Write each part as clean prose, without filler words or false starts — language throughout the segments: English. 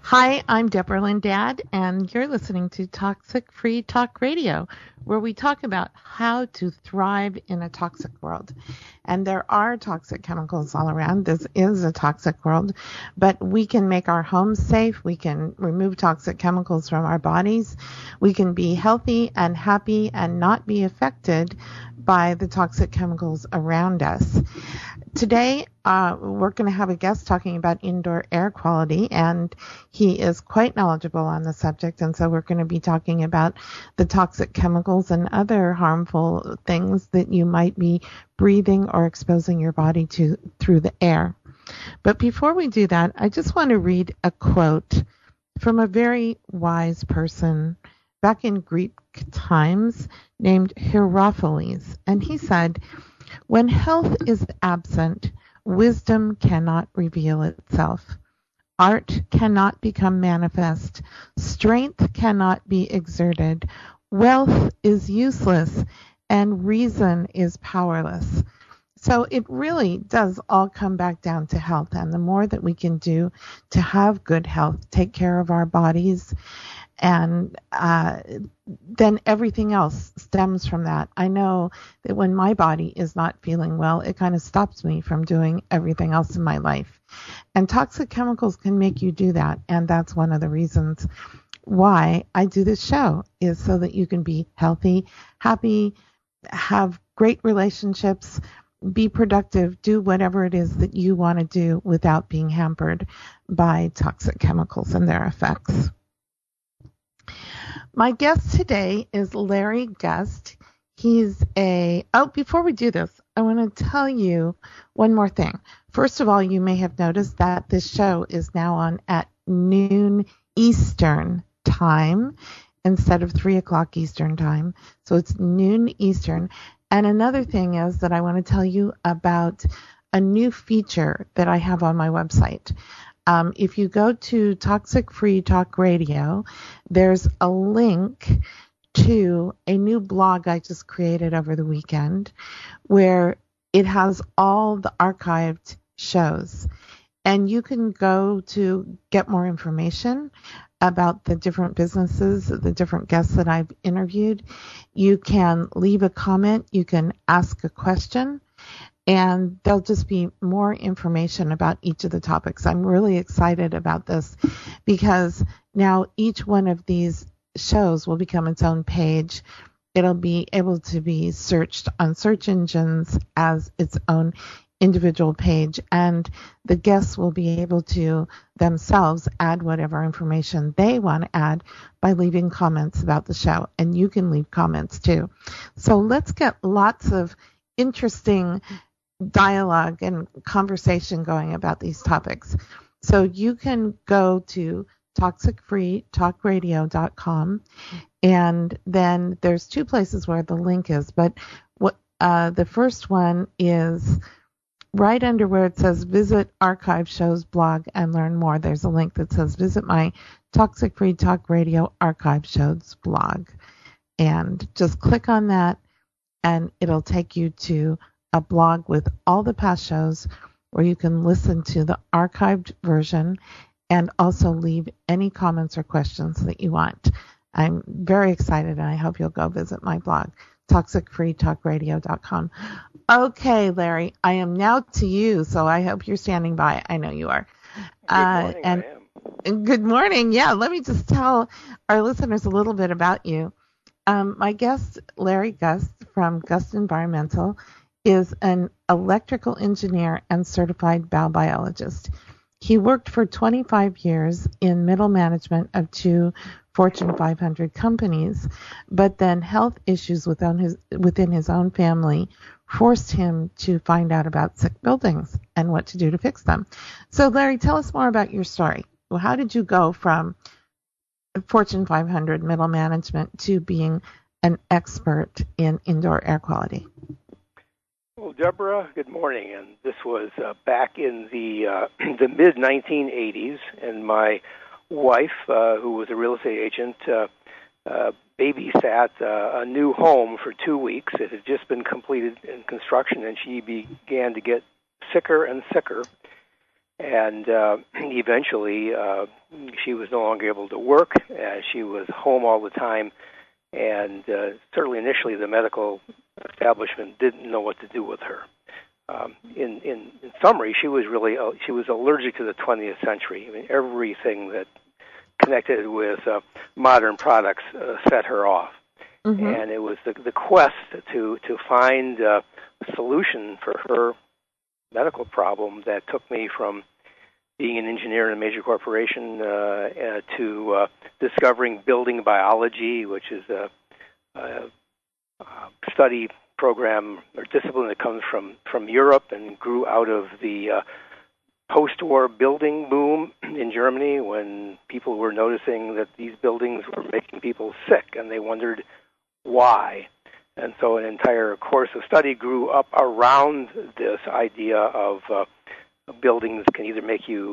Hi, I'm Deborah Lynn Dad, and you're listening to Toxic Free Talk Radio, where we talk about how to thrive in a toxic world. And there are toxic chemicals all around. This is a toxic world, but we can make our homes safe. We can remove toxic chemicals from our bodies. We can be healthy and happy and not be affected by the toxic chemicals around us. Today, we're going to have a guest talking about indoor air quality, and he is quite knowledgeable on the subject. And so we're going to be talking about the toxic chemicals and other harmful things that you might be breathing or exposing your body to through the air. But before we do that, I just want to read a quote from a very wise person back in Greek times named Hierophilus. And he said, "When health is absent, wisdom cannot reveal itself. Art cannot become manifest. Strength cannot be exerted. Wealth is useless, and reason is powerless." So it really does all come back down to health. And the more that we can do to have good health, take care of our bodies, and then everything else stems from that. I know that when my body is not feeling well, it kind of stops me from doing everything else in my life. And toxic chemicals can make you do that. And that's one of the reasons why I do this show, is so that you can be healthy, happy, have great relationships, be productive, do whatever it is that you want to do without being hampered by toxic chemicals and their effects. My guest today is Larry Gust. Before we do this, I want to tell you one more thing. First of all, you may have noticed that this show is now on at noon Eastern time instead of 3 o'clock Eastern time. So it's noon Eastern. And another thing is that I want to tell you about a new feature that I have on my website. If you go to Toxic Free Talk Radio, there's a link to a new blog I just created over the weekend where it has all the archived shows. And you can go to get more information about the different businesses, the different guests that I've interviewed. You can leave a comment. You can ask a question. And there'll just be more information about each of the topics. I'm really excited about this because now each one of these shows will become its own page. It'll be able to be searched on search engines as its own individual page, and the guests will be able to themselves add whatever information they want to add by leaving comments about the show. And you can leave comments too. So let's get lots of interesting dialogue and conversation going about these topics. So you can go to toxicfreetalkradio.com, and then there's two places where the link is, but the first one is right under where it says visit archive shows blog and learn more. There's a link that says visit my Toxic Free Talk Radio archive shows blog, and just click on that and it'll take you to a blog with all the past shows where you can listen to the archived version and also leave any comments or questions that you want. I'm very excited, and I hope you'll go visit my blog, toxicfreetalkradio.com. Okay, Larry, I am now to you, so I hope you're standing by. I know you are. Good morning, I am. Good morning. Yeah, let me just tell our listeners a little bit about you. My guest, Larry Gust from Gust Environmental, is an electrical engineer and certified biobiologist. He worked for 25 years in middle management of 2 Fortune 500 companies, but then health issues within his own family forced him to find out about sick buildings and what to do to fix them. So, Larry, tell us more about your story. Well, how did you go from Fortune 500 middle management to being an expert in indoor air quality? Well, Deborah, good morning. And this was back in the mid-1980s, and my wife, who was a real estate agent, babysat a new home for 2 weeks. It had just been completed in construction, and she began to get sicker and sicker. And eventually, she was no longer able to work. She was home all the time. And certainly initially, the medical establishment didn't know what to do with her. In summary, she was allergic to the 20th century. I mean, everything that connected with modern products set her off. Mm-hmm. And it was the quest to find a solution for her medical problem that took me from being an engineer in a major corporation to discovering building biology, which is a study program or discipline that comes from Europe and grew out of the post-war building boom in Germany, when people were noticing that these buildings were making people sick, and they wondered why. And so an entire course of study grew up around this idea of buildings can either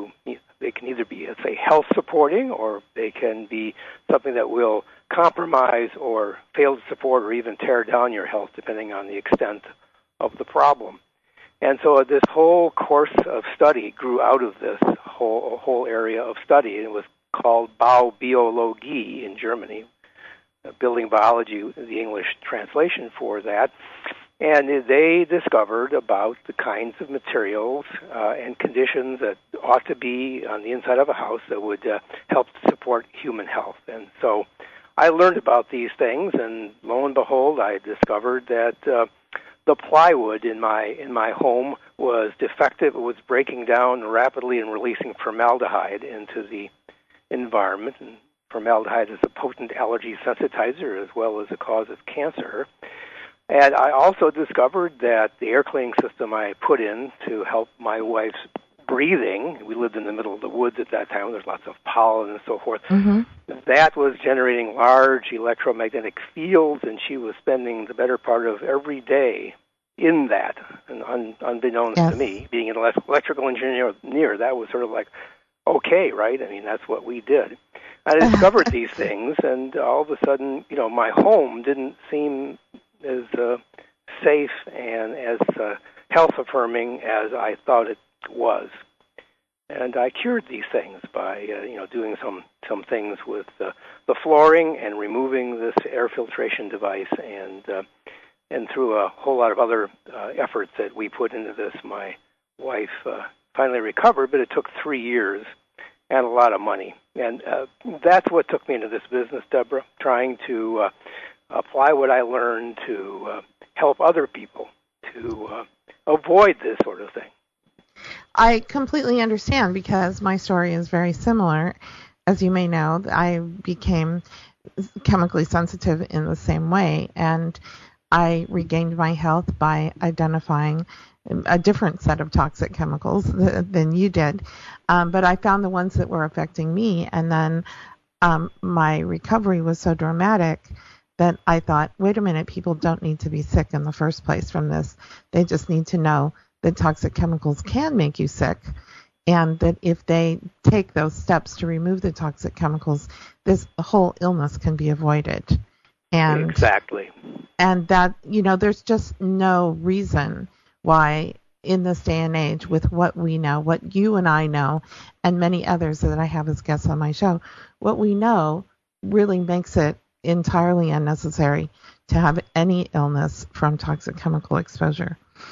be, let's say, health supporting, or they can be something that will compromise or fail to support or even tear down your health, depending on the extent of the problem. And so this whole course of study grew out of this whole area of study, and it was called Baubiologie in Germany, building biology, the English translation for that. And they discovered about the kinds of materials and conditions that ought to be on the inside of a house that would help to support human health. And so I learned about these things, and lo and behold, I discovered that the plywood in my home was defective. It was breaking down rapidly and releasing formaldehyde into the environment. And formaldehyde is a potent allergy sensitizer as well as a cause of cancer. And I also discovered that the air cleaning system I put in to help my wife's breathing, we lived in the middle of the woods at that time, there's lots of pollen and so forth, mm-hmm. that was generating large electromagnetic fields, and she was spending the better part of every day in that. And unbeknownst to me, being an electrical engineer, that was sort of like, okay, right? I mean, that's what we did. I discovered these things, and all of a sudden, my home didn't seem as safe and as health-affirming as I thought it was. And I cured these things by, doing some things with the flooring and removing this air filtration device, and through a whole lot of other efforts that we put into this, my wife finally recovered, but it took 3 years and a lot of money. And that's what took me into this business, Deborah, trying to apply what I learned to help other people to avoid this sort of thing. I completely understand, because my story is very similar. As you may know, I became chemically sensitive in the same way, and I regained my health by identifying a different set of toxic chemicals than you did. But I found the ones that were affecting me, and then my recovery was so dramatic that I thought, wait a minute, people don't need to be sick in the first place from this. They just need to know that toxic chemicals can make you sick, and that if they take those steps to remove the toxic chemicals, this whole illness can be avoided. And exactly. And that, there's just no reason why in this day and age, with what we know, what you and I know, and many others that I have as guests on my show, what we know really makes it entirely unnecessary to have any illness from toxic chemical exposure.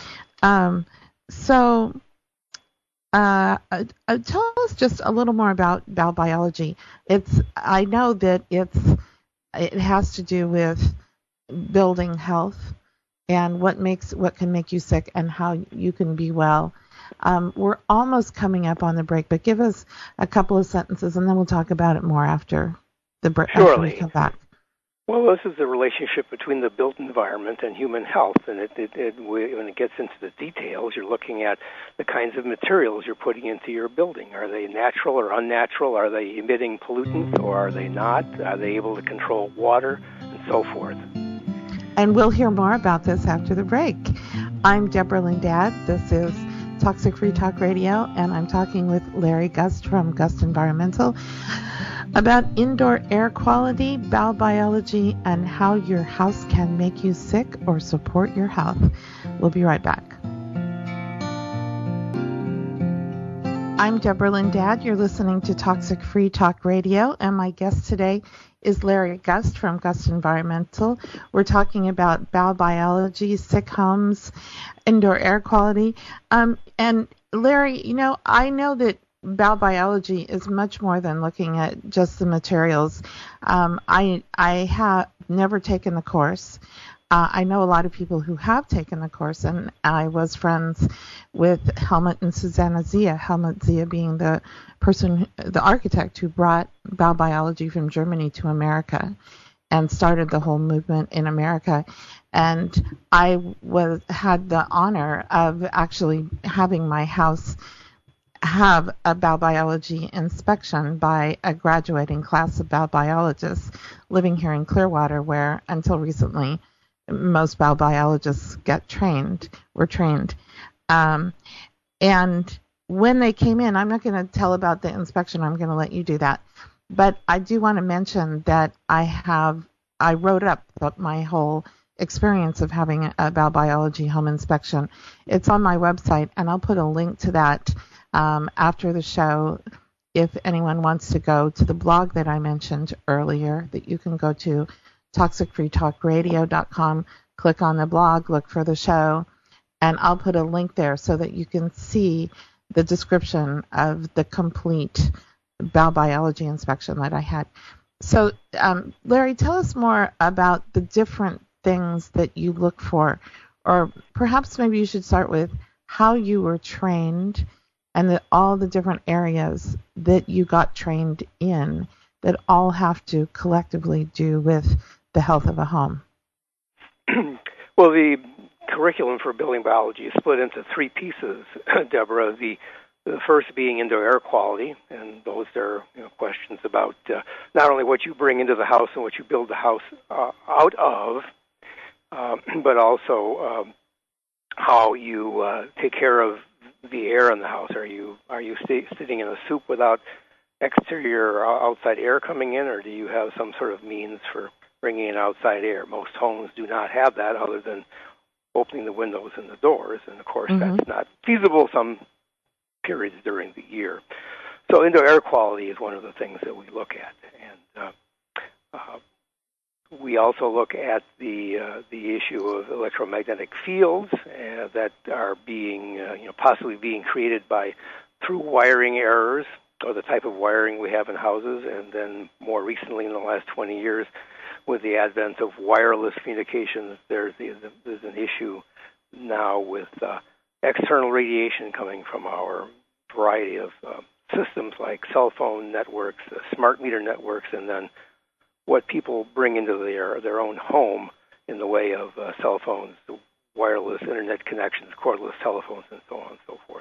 So tell us just a little more about biology. I know that it has to do with building health and what can make you sick and how you can be well. We're almost coming up on the break, but give us a couple of sentences, and then we'll talk about it more after the break. Surely. After we come back. Well, this is the relationship between the built environment and human health, and when it gets into the details, you're looking at the kinds of materials you're putting into your building. Are they natural or unnatural? Are they emitting pollutants or are they not? Are they able to control water, and so forth? And we'll hear more about this after the break. I'm Deborah Lindad. This is Toxic Free Talk Radio, and I'm talking with Larry Gust from Gust Environmental about indoor air quality, biology, and how your house can make you sick or support your health. We'll be right back. I'm Deborah Lindad. You're listening to Toxic Free Talk Radio, and my guest today is Larry Gust from Gust Environmental. We're talking about biobiology, sick homes, indoor air quality. And Larry, I know that biobiology is much more than looking at just the materials. I have never taken the course. I know a lot of people who have taken the course, and I was friends with Helmut and Susanna Zia. Helmut Zia being the architect who brought biobiology from Germany to America and started the whole movement in America. And I had the honor of actually having my house have a biobiology inspection by a graduating class of biobiologists living here in Clearwater, where until recently most biobiologists were trained. And when they came in, I'm not going to tell about the inspection. I'm going to let you do that. But I do want to mention that I wrote up my whole experience of having a biobiology home inspection. It's on my website, and I'll put a link to that after the show if anyone wants to go to the blog that I mentioned earlier, that you can go to toxicfreetalkradio.com, click on the blog, look for the show, and I'll put a link there so that you can see the description of the complete biobiology inspection that I had. So, Larry, tell us more about the different things that you look for, or perhaps maybe you should start with how you were trained and all the different areas that you got trained in that all have to collectively do with the health of a home. Well, the curriculum for building biology is split into three pieces, Deborah. The first being indoor air quality, and those are questions about not only what you bring into the house and what you build the house out of, but also how you take care of the air in the house. Are you sitting in a soup without exterior or outside air coming in, or do you have some sort of means for bringing in outside air? Most homes do not have that other than opening the windows and the doors, and of course that's not feasible some periods during the year. So indoor air quality is one of the things that we look at, and we also look at the issue of electromagnetic fields that are being possibly being created through wiring errors, or the type of wiring we have in houses, and then more recently in the last 20 years with the advent of wireless communications, there's an issue now with external radiation coming from our variety of systems like cell phone networks, smart meter networks, and then what people bring into their own home in the way of cell phones, wireless internet connections, cordless telephones, and so on and so forth.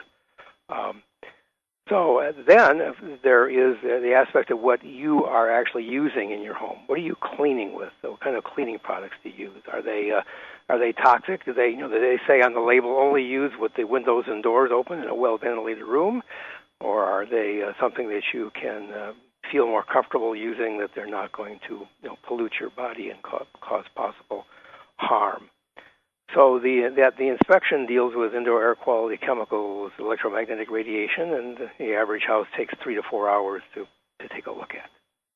So then there is the aspect of what you are actually using in your home. What are you cleaning with? So what kind of cleaning products do you use? Are they toxic? Do they say on the label only use with the windows and doors open in a well-ventilated room? Or are they something that you can feel more comfortable using, that they're not going to pollute your body and cause possible harm? So the inspection deals with indoor air quality, chemicals, electromagnetic radiation, and the average house takes 3 to 4 hours to take a look at.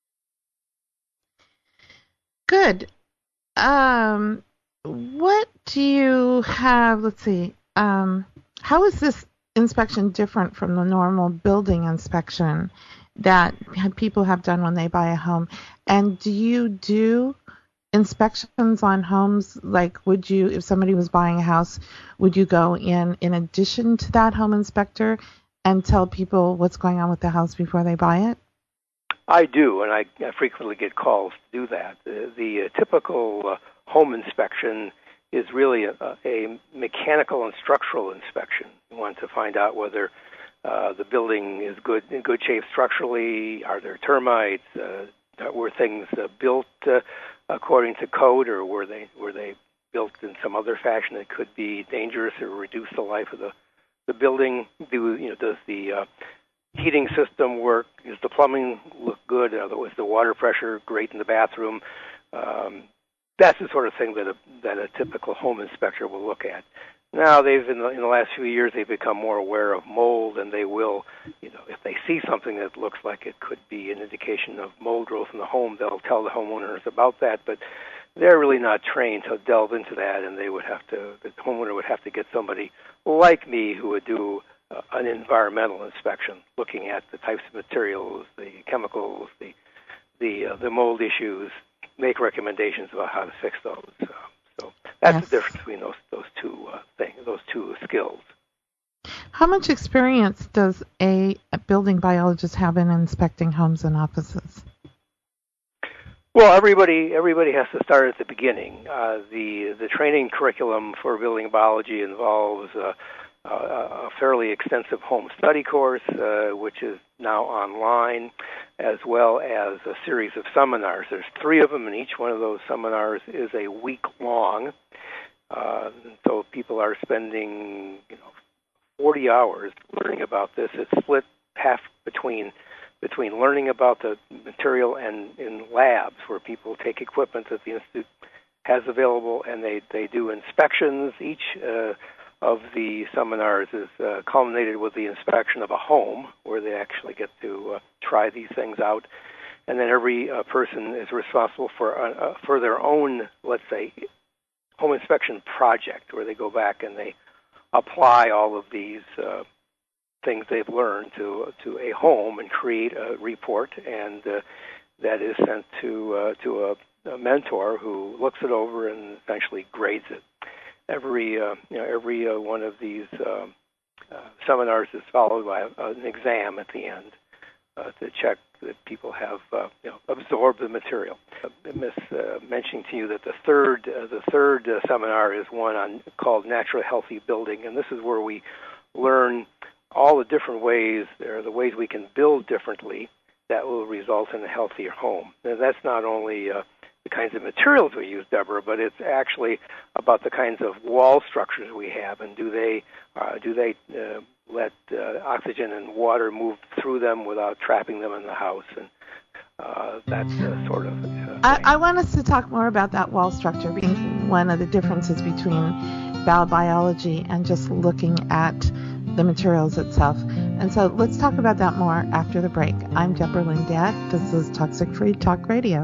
Good. What do you have? Let's see. How is this inspection different from the normal building inspection that people have done when they buy a home? And do you do inspections on homes? Like, would you, if somebody was buying a house, would you go in addition to that home inspector and tell people what's going on with the house before they buy it? I do, and I frequently get calls to do that. The typical home inspection is really a mechanical and structural inspection. You want to find out whether the building is in good shape structurally. Are there termites? Were things built according to code, or were they built in some other fashion that could be dangerous or reduce the life of the building? Does the heating system work? Does the plumbing look good? Is the water pressure great in the bathroom? That's the sort of thing that a typical home inspector will look at. Now, in the last few years, they've become more aware of mold, and they will, if they see something that looks like it could be an indication of mold growth in the home, they'll tell the homeowners about that. But they're really not trained to delve into that, and the homeowner would have to get somebody like me who would do an environmental inspection, looking at the types of materials, the chemicals, the mold issues, make recommendations about how to fix those. So that's the difference between those two things, those two skills. How much experience does a building biologist have in inspecting homes and offices? Well, everybody has to start at the beginning. The training curriculum for building biology involves a fairly extensive home study course, which is now online, as well as a series of seminars. There's 3 of them, and each one of those seminars is a week long. So people are spending 40 hours learning about this. It's split half between learning about the material and in labs where people take equipment that the Institute has available, and they do inspections. Each of the seminars is culminated with the inspection of a home where they actually get to try these things out. And then every person is responsible for their own, let's say, home inspection project, where they go back and they apply all of these things they've learned to a home and create a report, and that is sent to a mentor who looks it over and essentially grades it. Every one of these seminars is followed by an exam at the end to check that people have absorbed the material. I miss mentioning to you that the third seminar is one called Natural Healthy Building, and this is where we learn all the different ways, the ways we can build differently that will result in a healthier home. Now, that's not only the kinds of materials we use, Deborah, but it's actually about the kinds of wall structures we have, and do they let oxygen and water move through them without trapping them in the house, and that's sort of. I want us to talk more about that wall structure, being one of the differences between biology and just looking at the materials itself. And so let's talk about that more after the break. I'm Deborah Lindad. This is Toxic Free Talk Radio.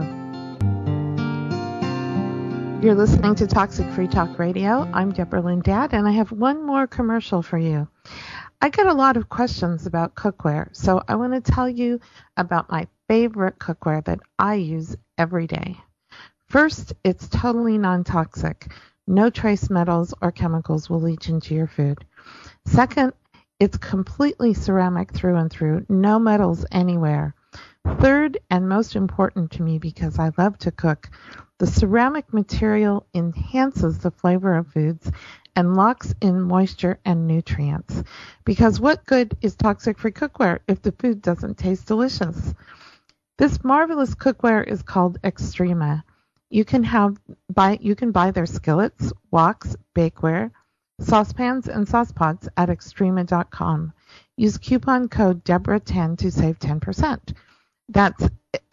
You're listening to Toxic Free Talk Radio. I'm Deborah Lindad, and I have one more commercial for you. I get a lot of questions about cookware, so I want to tell you about my favorite cookware that I use every day. First, it's totally non-toxic. No trace metals or chemicals will leach into your food. Second, it's completely ceramic through and through, no metals anywhere. Third, and most important to me because I love to cook, the ceramic material enhances the flavor of foods and locks in moisture and nutrients. Because what good is toxic-free cookware if the food doesn't taste delicious? This marvelous cookware is called Extrema. You can buy their skillets, woks, bakeware, saucepans, and saucepots at extrema.com. Use coupon code Deborah10 to save 10%. That's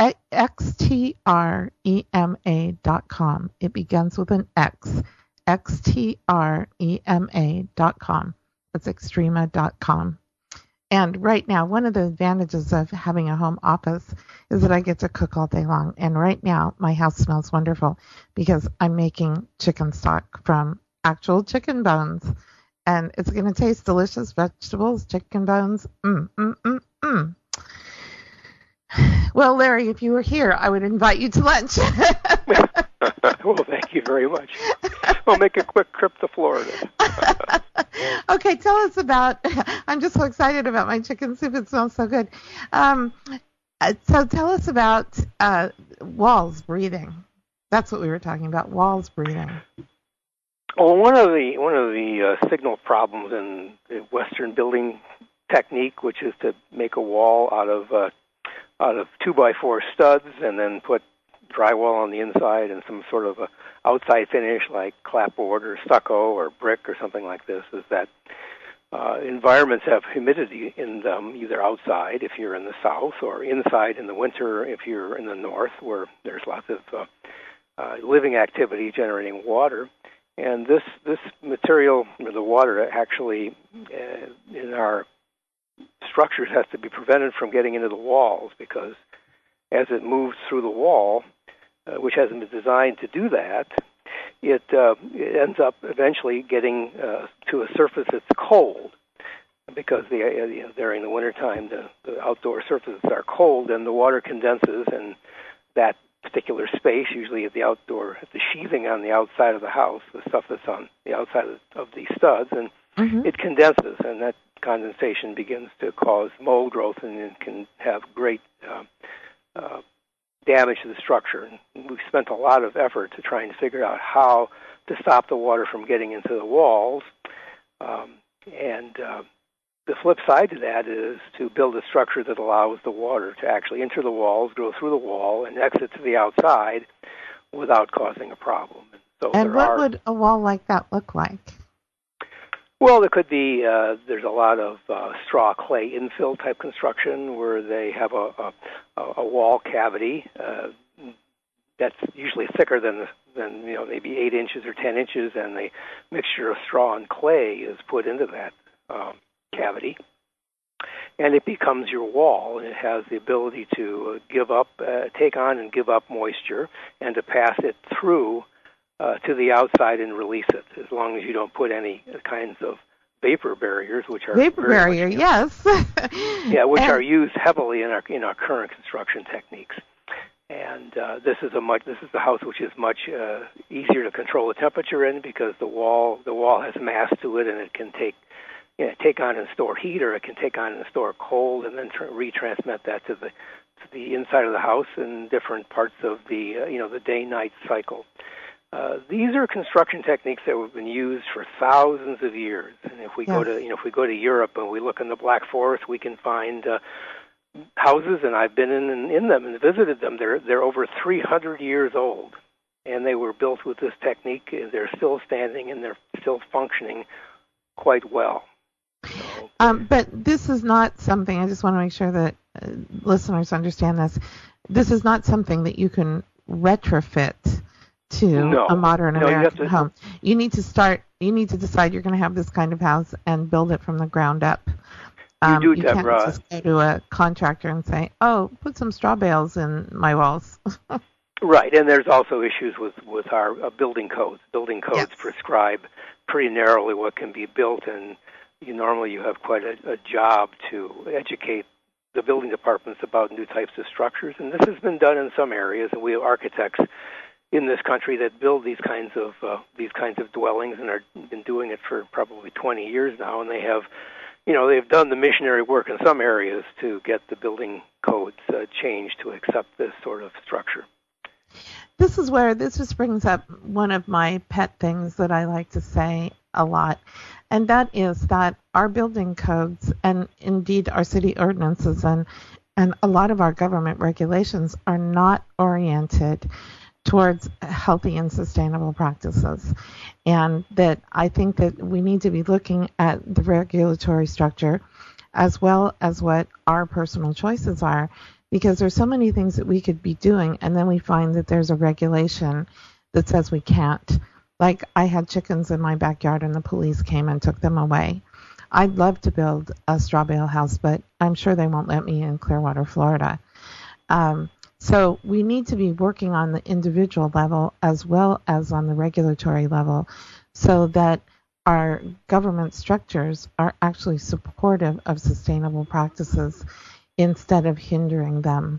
xtrema.com. It begins with an X. xtrema.com. That's extrema.com. And right now, one of the advantages of having a home office is that I get to cook all day long. And right now, my house smells wonderful because I'm making chicken stock from actual chicken bones. And it's going to taste delicious. Vegetables, chicken bones. Well, Larry, if you were here, I would invite you to lunch. Well, thank you very much. We'll make a quick trip to Florida. Okay, tell us about, I'm just so excited about my chicken soup. It smells so good. So tell us about walls breathing. That's what we were talking about, walls breathing. Well, one of the signal problems in Western building technique, which is to make a wall out of 2x4 studs and then put drywall on the inside and some sort of a outside finish like clapboard or stucco or brick or something like this, is that environments have humidity in them, either outside if you're in the south or inside in the winter if you're in the north, where there's lots of living activity generating water. And this material, the water, actually in our structures has to be prevented from getting into the walls, because as it moves through the wall, which hasn't been designed to do that, it ends up eventually getting to a surface that's cold, because during the wintertime the outdoor surfaces are cold and the water condenses, and that particular space, usually at the sheathing on the outside of the house, the stuff that's on the outside of the studs, and it condenses, and that condensation begins to cause mold growth, and it can have great damage to the structure. And we've spent a lot of effort to trying to figure out how to stop the water from getting into the walls. The flip side to that is to build a structure that allows the water to actually enter the walls, go through the wall, and exit to the outside without causing a problem. And what would a wall like that look like? Well, there could be, there's a lot of straw clay infill type construction where they have a wall cavity that's usually thicker than maybe 8 inches or 10 inches, and the mixture of straw and clay is put into that cavity, and it becomes your wall, and it has the ability to take on and give up moisture, and to pass it through to the outside and release it, as long as you don't put any kinds of vapor barriers, which are yes, which are used heavily in our current construction techniques. And this is the house which is much easier to control the temperature in, because the wall has mass to it, and it can take on and store heat, or it can take on and store cold, and then retransmit that to the inside of the house in different parts of the the day-night cycle. These are construction techniques that have been used for thousands of years. And if we go to Europe and we look in the Black Forest, we can find houses, and I've been in them and visited them. They're over 300 years old, and they were built with this technique. They're still standing, and they're still functioning quite well. But this is not something, I just want to make sure that listeners understand this. This is not something that you can retrofit to a modern American home. You need to decide you're going to have this kind of house and build it from the ground up. You can't just go to a contractor and say, put some straw bales in my walls. Right, and there's also issues with our building codes. Building codes prescribe pretty narrowly what can be built, and normally you have quite a job to educate the building departments about new types of structures, and this has been done in some areas, and we have architects in this country that build these kinds of dwellings, and have been doing it for probably 20 years now, and they've done the missionary work in some areas to get the building codes changed to accept this sort of structure. This is where this just brings up one of my pet things that I like to say a lot, and that is that our building codes, and indeed our city ordinances and a lot of our government regulations, are not oriented towards healthy and sustainable practices. And that I think that we need to be looking at the regulatory structure as well as what our personal choices are, because there's so many things that we could be doing, and then we find that there's a regulation that says we can't. Like, I had chickens in my backyard and the police came and took them away. I'd love to build a straw bale house, but I'm sure they won't let me in Clearwater, Florida. So we need to be working on the individual level as well as on the regulatory level, so that our government structures are actually supportive of sustainable practices instead of hindering them.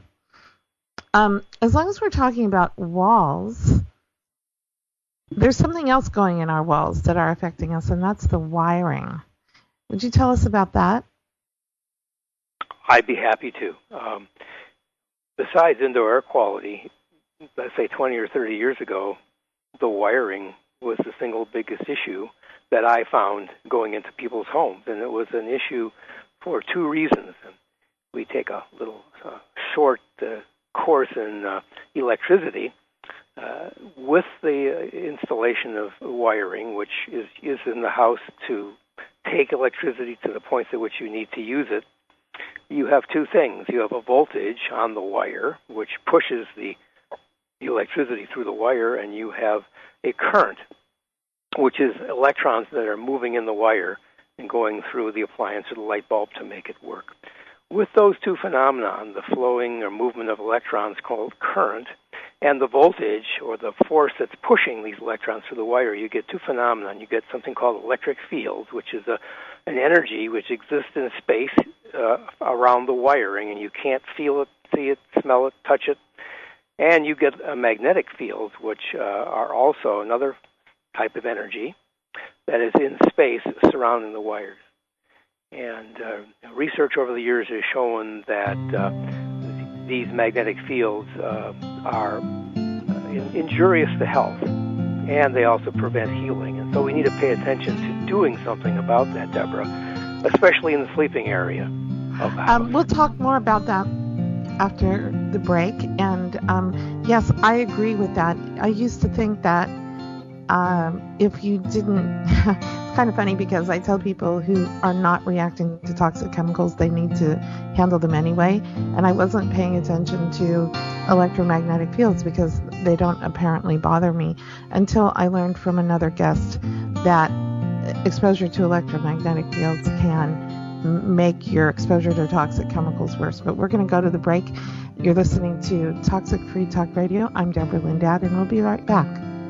As long as we're talking about walls, there's something else going in our walls that are affecting us, and that's the wiring. Would you tell us about that? I'd be happy to. Besides indoor air quality, let's say 20 or 30 years ago, the wiring was the single biggest issue that I found going into people's homes, and it was an issue for two reasons. We take a little short course in electricity. With the installation of wiring, which is in the house to take electricity to the points at which you need to use it, you have two things. You have a voltage on the wire, which pushes the electricity through the wire, and you have a current which is electrons that are moving in the wire and going through the appliance or the light bulb to make it work. With those two phenomena, the flowing or movement of electrons called current, and the voltage or the force that's pushing these electrons through the wire, you get two phenomena. You get something called electric fields, which is an energy which exists in space around the wiring, and you can't feel it, see it, smell it, touch it. And you get magnetic fields, which are also another type of energy that is in space surrounding the wires. And research over the years has shown that these magnetic fields are injurious to health, and they also prevent healing. And so we need to pay attention to doing something about that, Deborah, especially in the sleeping area of the house. We'll talk more about that after the break. And yes, I agree with that. I used to think that if you didn't, it's kind of funny because I tell people who are not reacting to toxic chemicals, they need to handle them anyway. And I wasn't paying attention to electromagnetic fields because they don't apparently bother me until I learned from another guest that exposure to electromagnetic fields can make your exposure to toxic chemicals worse. But we're going to go to the break. You're listening to Toxic Free Talk Radio. I'm Deborah Lindad, and we'll be right back.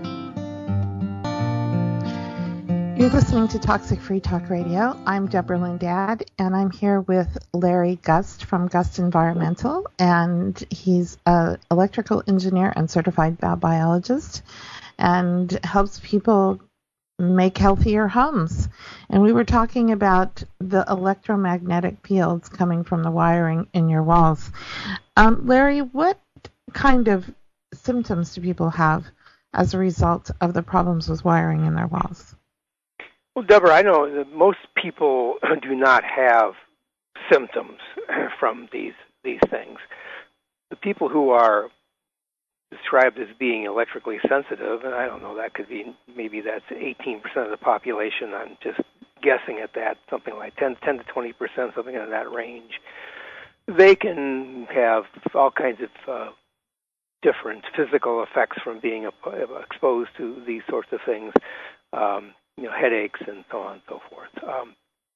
You're listening to Toxic Free Talk Radio. I'm Deborah Lindad, and I'm here with Larry Gust from Gust Environmental, and he's an electrical engineer and certified biologist and helps people make healthier homes. And we were talking about the electromagnetic fields coming from the wiring in your walls. Larry, what kind of symptoms do people have as a result of the problems with wiring in their walls? Well, Deborah, I know that most people do not have symptoms from these things. The people who are described as being electrically sensitive, and I don't know, that could be, maybe that's 18% of the population. I'm just guessing at that, something like 10 to 20%, something in that range. They can have all kinds of different physical effects from being exposed to these sorts of things. Headaches and so on and so forth.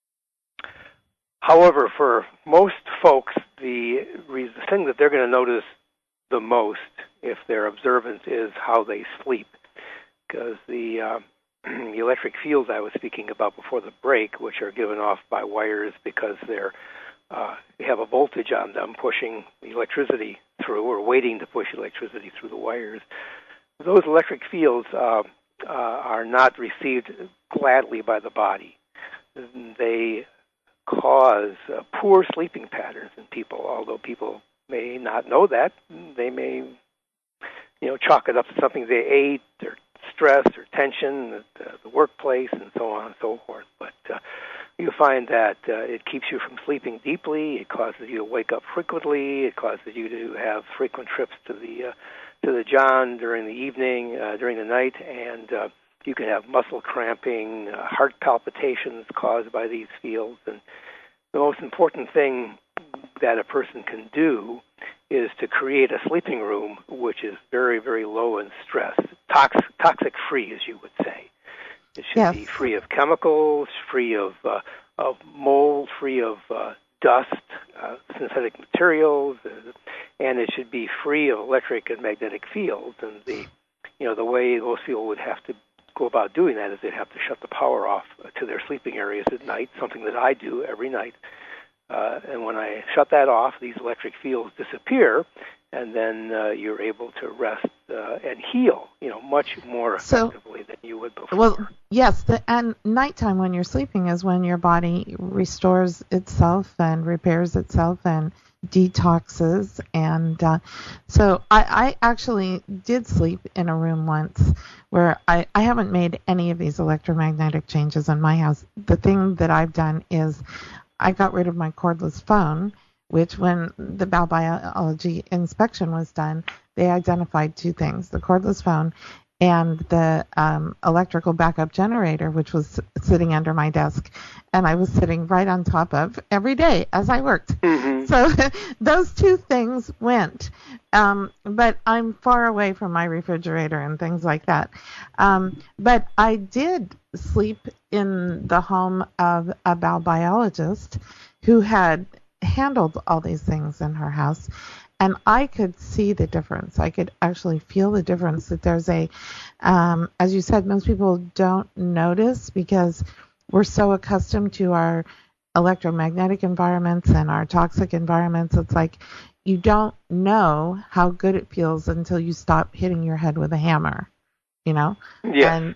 However, for most folks, the thing that they're going to notice the most, if they're observant, is how they sleep. Because the electric fields I was speaking about before the break, which are given off by wires because they have a voltage on them pushing the electricity through, or waiting to push electricity through the wires, those electric fields are not received gladly by the body. They cause poor sleeping patterns in people, although people may not know that. They may, chalk it up to something they ate, or stress, or tension at the workplace, and so on and so forth. But you find that it keeps you from sleeping deeply. It causes you to wake up frequently. It causes you to have frequent trips to the John during the evening, during the night, and you can have muscle cramping, heart palpitations caused by these fields. And the most important thing that a person can do is to create a sleeping room which is very, very low in stress, toxic-free, as you would say. It should be free of chemicals, free of mold, free of dust, synthetic materials, and it should be free of electric and magnetic fields. And the way most people would have to go about doing that is they'd have to shut the power off to their sleeping areas at night, something that I do every night. And when I shut that off, these electric fields disappear, and then you're able to rest and heal, much more effectively than you would before. Well, yes, and nighttime when you're sleeping is when your body restores itself and repairs itself and detoxes. And so I actually did sleep in a room once where I haven't made any of these electromagnetic changes in my house. The thing that I've done is I got rid of my cordless phone, which when the Bell Biology inspection was done, they identified two things, the cordless phone and the electrical backup generator, which was sitting under my desk, and I was sitting right on top of every day as I worked. Mm-hmm. So those two things went. But I'm far away from my refrigerator and things like that. But I did sleep in the home of a bowel biologist who had handled all these things in her house. And I could see the difference. I could actually feel the difference that there's as you said, most people don't notice because we're so accustomed to our electromagnetic environments and our toxic environments. It's like you don't know how good it feels until you stop hitting your head with a hammer, you know? Yes.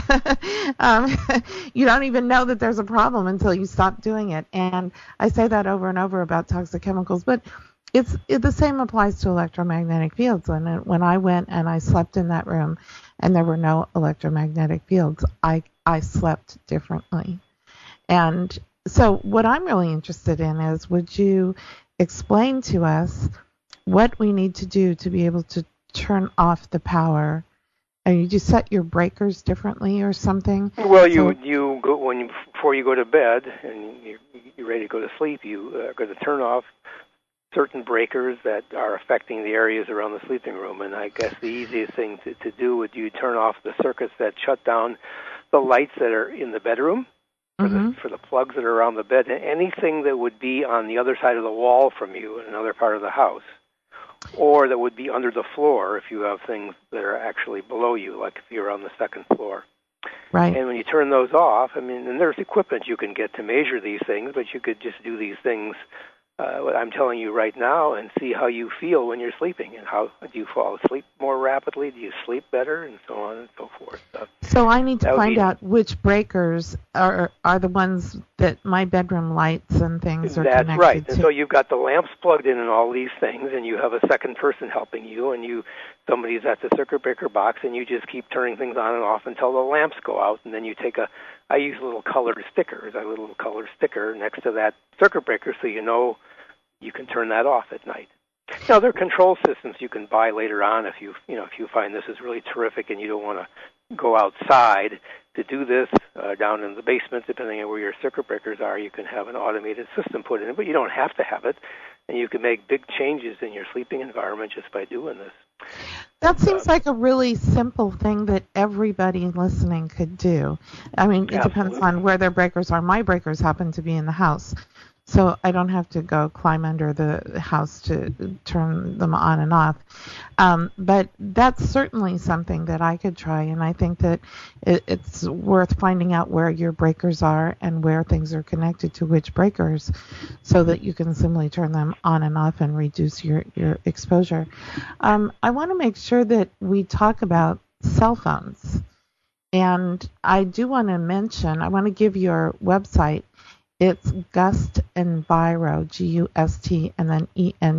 And you don't even know that there's a problem until you stop doing it. And I say that over and over about toxic chemicals, but the same applies to electromagnetic fields. And when I went and I slept in that room and there were no electromagnetic fields, I slept differently. And so what I'm really interested in is, would you explain to us what we need to do to be able to turn off the power? And you just set your breakers differently or something? Well, you go before you go to bed and you're ready to go to sleep. You are going to turn off certain breakers that are affecting the areas around the sleeping room. And I guess the easiest thing to do would you turn off the circuits that shut down the lights that are in the bedroom, for the plugs that are around the bed, and anything that would be on the other side of the wall from you in another part of the house, or that would be under the floor if you have things that are actually below you, like if you're on the second floor. Right. And when you turn those off, I mean, and there's equipment you can get to measure these things, but you could just do these things, what I'm telling you right now, and see how you feel when you're sleeping, and how do you fall asleep more rapidly, do you sleep better, and so on and so forth. So I need to find out which breakers are the ones that my bedroom lights and things are connected to. That's right. And so you've got the lamps plugged in and all these things, and you have a second person helping you, and somebody's at the circuit breaker box, and you just keep turning things on and off until the lamps go out, and then you take I use little colored stickers. I have a little colored sticker next to that circuit breaker so you know you can turn that off at night. Now, there are control systems you can buy later on if you find this is really terrific and you don't want to go outside to do this down in the basement, depending on where your circuit breakers are. You can have an automated system put in, but you don't have to have it, and you can make big changes in your sleeping environment just by doing this. That seems like a really simple thing that everybody listening could do. I mean, it depends on where their breakers are. My breakers happen to be in the house, so I don't have to go climb under the house to turn them on and off. But that's certainly something that I could try, and I think that it's worth finding out where your breakers are and where things are connected to which breakers so that you can simply turn them on and off and reduce your exposure. I want to make sure that we talk about cell phones. And I do want to mention, I want to give your website. It's Gust Enviro, Gust, and then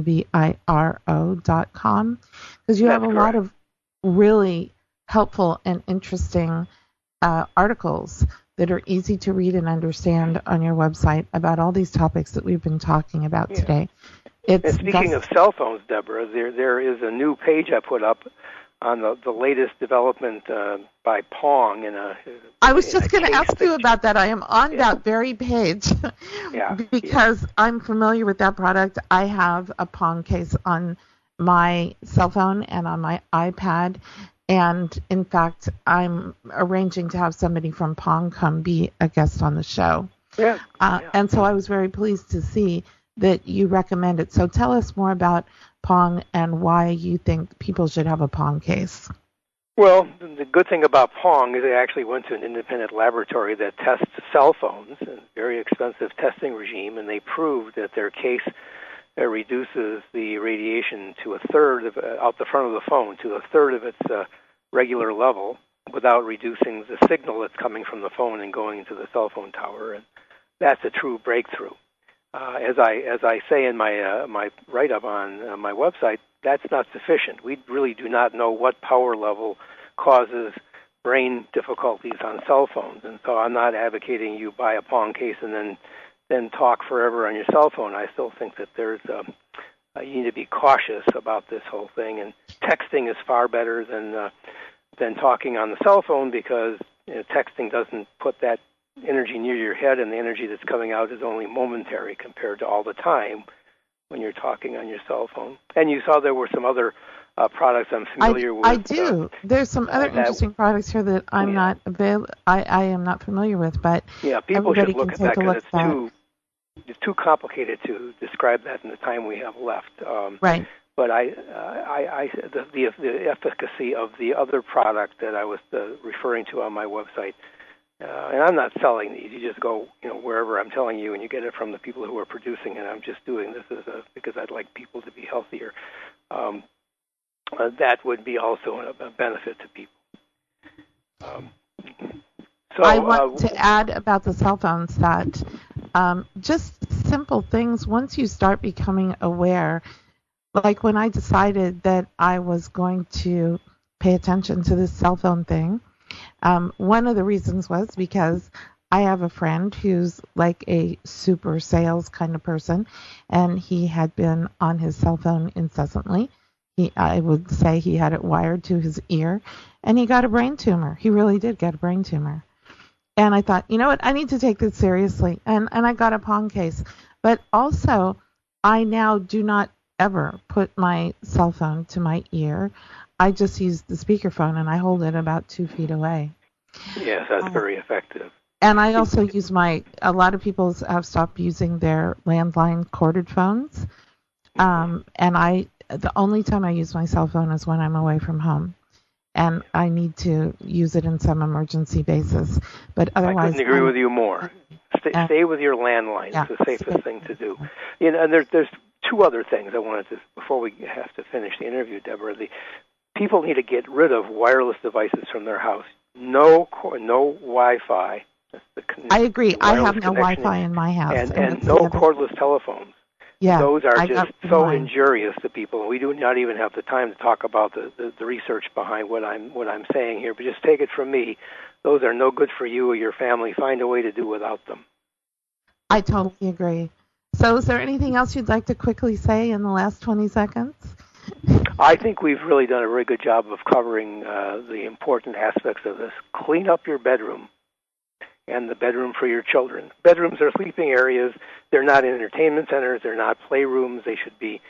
ENVIRO.com, because you have a lot of really helpful and interesting articles that are easy to read and understand on your website about all these topics that we've been talking about today. And speaking of cell phones, Deborah, there is a new page I put up on the latest development by Pong. I was just going to ask you about that. I am on that very page because I'm familiar with that product. I have a Pong case on my cell phone and on my iPad. And, in fact, I'm arranging to have somebody from Pong come be a guest on the show. And so I was very pleased to see that you recommend it. So tell us more about Pong and why you think people should have a Pong case. Well, the good thing about Pong is they actually went to an independent laboratory that tests cell phones, a very expensive testing regime, and they proved that their case reduces the radiation to a third out the front of the phone to a third of its regular level without reducing the signal that's coming from the phone and going into the cell phone tower, and that's a true breakthrough. As I say in my write-up on my website, that's not sufficient. We really do not know what power level causes brain difficulties on cell phones, and so I'm not advocating you buy a Pong case and then talk forever on your cell phone. I still think that there's you need to be cautious about this whole thing, and texting is far better than than talking on the cell phone, because texting doesn't put that energy near your head, and the energy that's coming out is only momentary compared to all the time when you're talking on your cell phone. And you saw there were some other products I'm familiar with. I do. There's some other interesting products here that I'm not I am not familiar with, but people should look at that, because it's too complicated to describe that in the time we have left. Right. But the efficacy of the other product that I was referring to on my website, and I'm not selling these. You just go, wherever I'm telling you, and you get it from the people who are producing it. I'm just doing this because I'd like people to be healthier. That would be also a benefit to people. So I want to add about the cell phones that just simple things. Once you start becoming aware, like when I decided that I was going to pay attention to this cell phone thing, one of the reasons was because I have a friend who's like a super sales kind of person, and he had been on his cell phone incessantly. I would say he had it wired to his ear, and he got a brain tumor. He really did get a brain tumor. And I thought, you know what, I need to take this seriously. And I got a Pong case. But also, I now do not ever put my cell phone to my ear. I just use the speakerphone, and I hold it about 2 feet away. Yes, that's very effective. And I also use a lot of people have stopped using their landline corded phones. And the only time I use my cell phone is when I'm away from home. And I need to use it in some emergency basis. But otherwise, I couldn't agree with you more. Stay with your landline. It's the safest thing to do. And there's 2 other things I wanted to, before we have to finish the interview, Deborah. The people need to get rid of wireless devices from their house. No Wi-Fi. I agree. I have no Wi-Fi in my house. And no cordless telephones. Yeah, those are just so injurious to people. We do not even have the time to talk about the research behind what I'm saying here. But just take it from me, those are no good for you or your family. Find a way to do without them. I totally agree. So is there anything else you'd like to quickly say in the last 20 seconds? I think we've really done a very good job of covering the important aspects of this. Clean up your bedroom and the bedroom for your children. Bedrooms are sleeping areas. They're not entertainment centers. They're not playrooms. They should be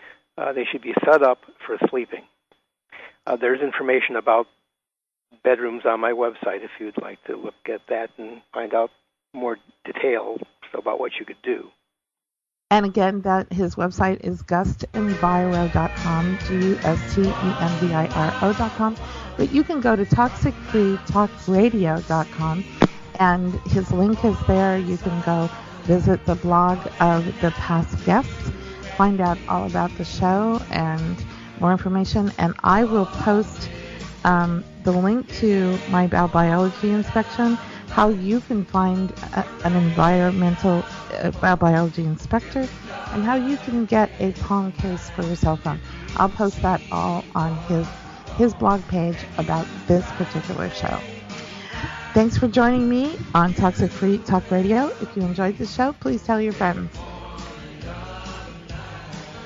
set up for sleeping. There's information about bedrooms on my website if you'd like to look at that and find out more details about what you could do. And again, his website is gustenviro.com, GUSTENVIRO.com. But you can go to toxicfreetalkradio.com, and his link is there. You can go visit the blog of the past guests, find out all about the show and more information. And I will post the link to my biology inspection, how you can find an environmental biology inspector, and how you can get a Pong case for your cell phone. I'll post that all on his blog page about this particular show. Thanks for joining me on Toxic Free Talk Radio. If you enjoyed the show, please tell your friends.